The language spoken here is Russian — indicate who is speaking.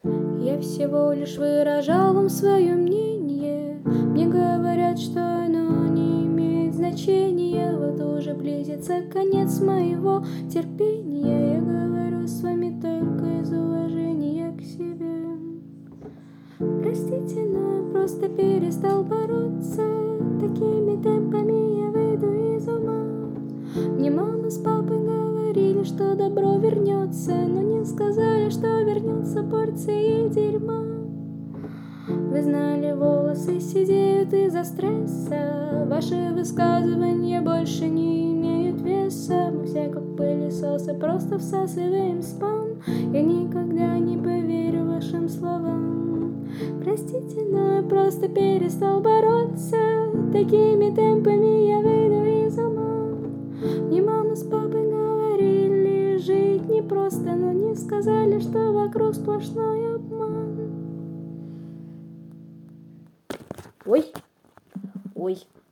Speaker 1: Я всего лишь выражал вам свое мнение. Мне говорят, что оно не имеет значения. Вот уже близится конец моего терпения. Я говорю с вами только из уважения к себе. Простите, но я просто перестал бороться. Такими темпами я выйду из ума. Мне мама с папой говорили, что добро вернется, но не сказали, что вернется порции дерьма. Вы знали, волосы сидеют из-за стресса. Ваши высказывания больше не имеют веса. Мы все как пылесосы просто всасываем спам. Я никогда не поверю вашим словам. Простите, но я просто перестал бороться. Такими темпами я выйду из ума. Мне мама с папой говорили, жить непросто, но не сказали, что вокруг сплошной обман. Ой, ой.